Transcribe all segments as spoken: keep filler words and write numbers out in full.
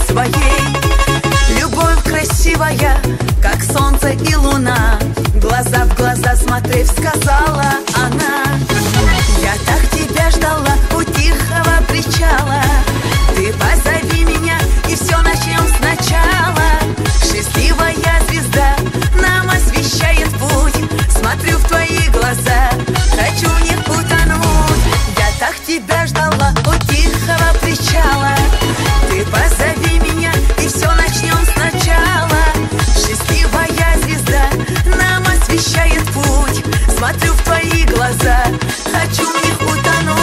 своей. Любовь красивая, как солнце и луна, глаза в глаза смотрев, сказала она: я так тебя ждала у тихого причала. Ты позови меня, и все начнем сначала. Счастливая звезда нам освещает путь. Смотрю в твои глаза, хочу в них утонуть. Я так тебя ждала у тихого причала. Ты позови меня, и все начнем сначала. Счастливая звезда нам освещает путь. Смотрю в твои глаза, хочу в них утонуть.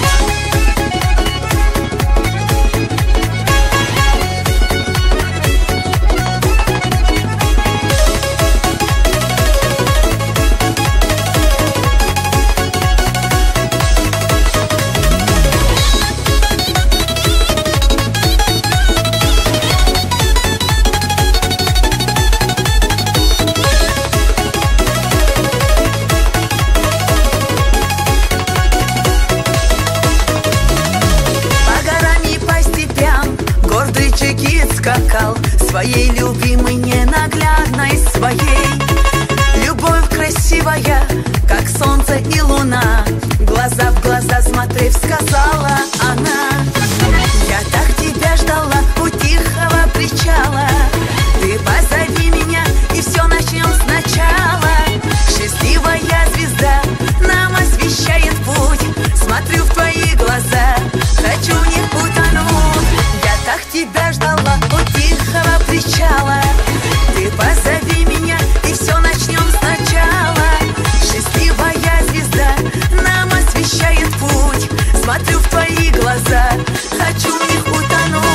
Скакал своей любимой, ненаглядной своей. Любовь красивая, как солнце и луна, глаза в глаза смотрев, сказала она: я так тебя ждала у тихого причала. Ты позови меня, и все начнем сначала. Счастливая звезда нам освещает путь. Смотрю в твои глаза, хочу в них утонуть. Я так тебя ждала у тихого причала. Ты позови меня, и все начнем сначала. Счастливая звезда нам освещает путь. Смотрю в твои глаза, хочу в них утонуть.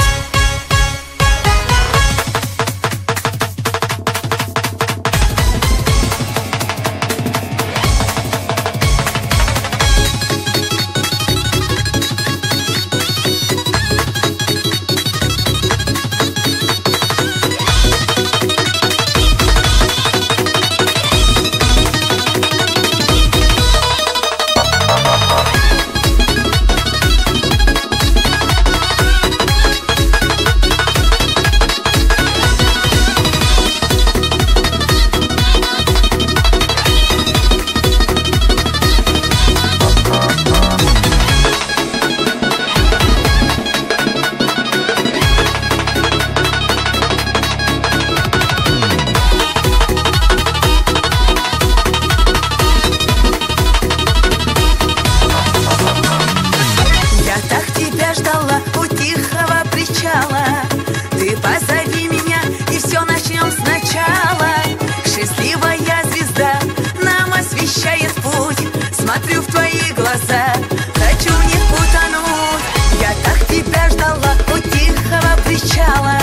Ты позови меня, и все начнем сначала. Счастливая звезда нам освещает путь. Смотрю в твои глаза, хочу в них утонуть. Я так тебя ждала у тихого причала.